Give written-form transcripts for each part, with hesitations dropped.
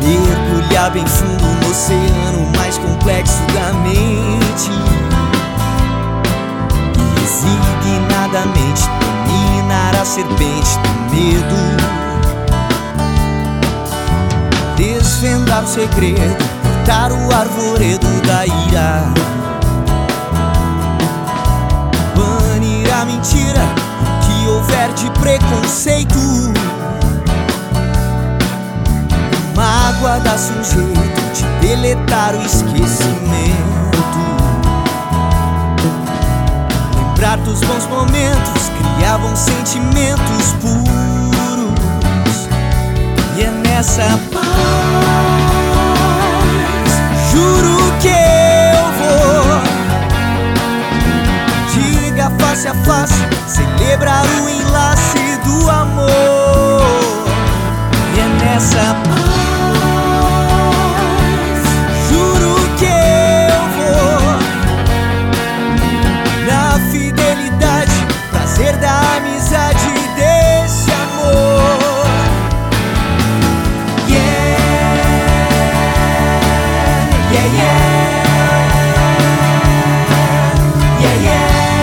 Mergulhar bem fundo no oceano mais complexo da mente e resignadamente dominar a serpente do medo. Desvendar o segredo, cortar o arvoredo da ira, banir a mentira que houver de preconceito. Mágoa dá-se um jeito de deletar o esquecimento. Lembrar dos bons momentos criavam sentimentos puros. E é nessa paz, juro que eu vou. Diga face a face, celebrar o enlace do amor. E é nessa paz, da amizade desse amor. Yeah, yeah, yeah, yeah, yeah,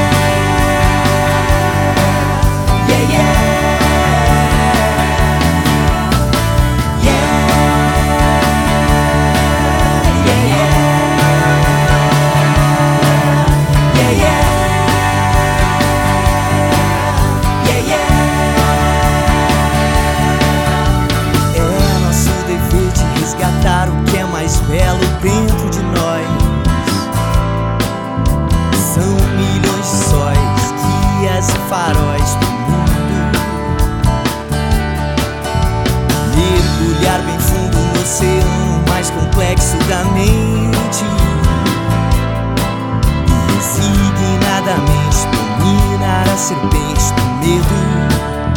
yeah, yeah, belo dentro de nós. São milhões de sóis, guias e faróis do mundo. Mergulhar bem fundo no oceano mais complexo da mente e resignadamente dominar a serpente do medo.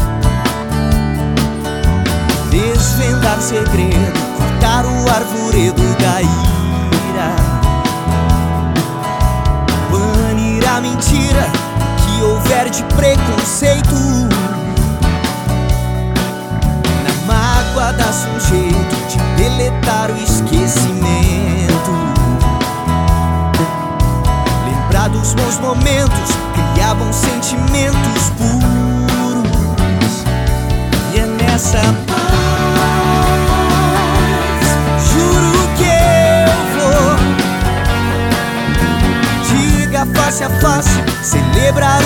Desvendar o segredo, cortar o arvoredo da ira, banir a mentira que houver de preconceito. Na mágoa dá-se um jeito de deletar o esquecimento. Lembrar dos bons momentos criavam sentimentos puros. E é nessa paz, face a face, celebrar